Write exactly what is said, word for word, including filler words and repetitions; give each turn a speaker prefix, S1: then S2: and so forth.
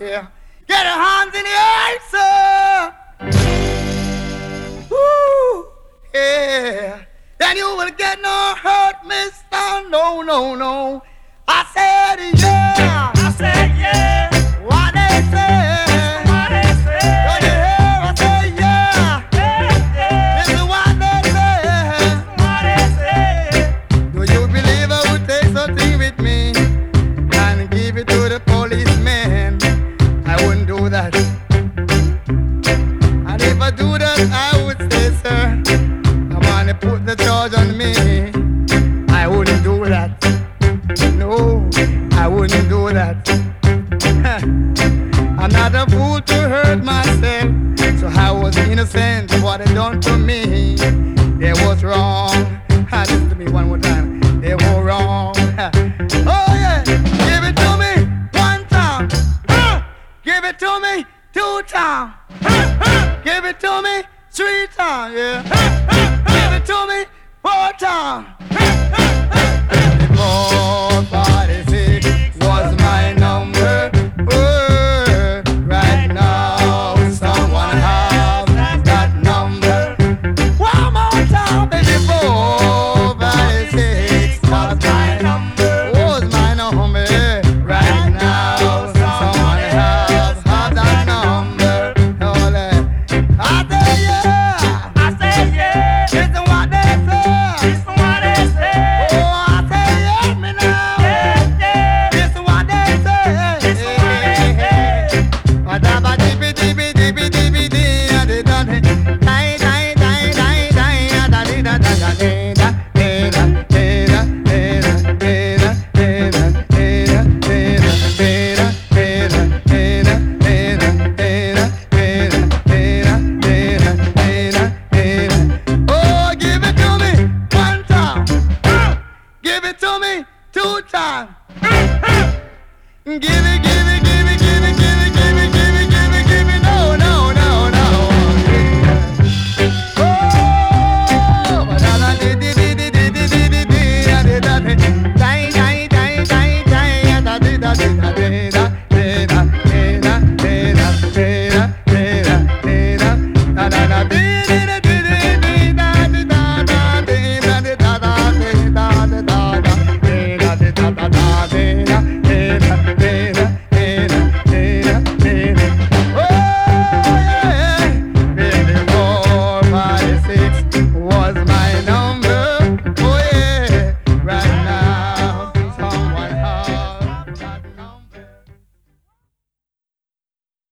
S1: Yeah. Get your hands in the air, sir. Woo, yeah. Then you will get no hurt, mister. No, no, no. I said yeah.
S2: I said yeah.
S1: What they say?
S2: What they say?
S1: Don't you hear? I say yeah.
S2: Yeah, yeah.
S1: This is what they say.
S2: What they say?
S1: Do you believe I would take something with me and give it to the policeman? I wouldn't do that. And if I do that, I would say, sir, come on and put the charge on me. I wouldn't do that. No, I wouldn't do that. I'm not a fool to hurt myself, so I was innocent of what they done to me. They was wrong. Listen to me one more time. They were wrong. Oh yeah, give it to me one time. Give it to me two times. Give it to me three times. Yeah. Give it to me four times.